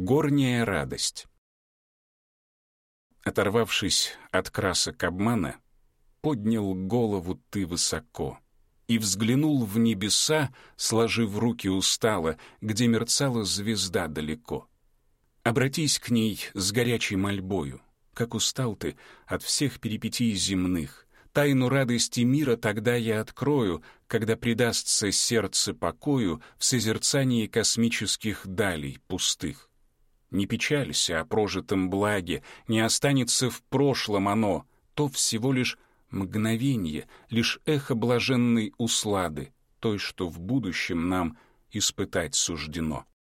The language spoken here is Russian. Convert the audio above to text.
Горняя радость. Оторвавшись от красок обмана, поднял голову ты высоко и взглянул в небеса, сложив руки устало, где мерцала звезда далеко. Обратись к ней с горячей мольбою, как устал ты от всех перипетий земных. Тайну радости мира тогда я открою, когда предастся сердце покою в созерцании космических далей пустых. Не печалься о прожитом благе, не останется в прошлом оно, то всего лишь мгновенье, лишь эхо блаженной услады, той, что в будущем нам испытать суждено.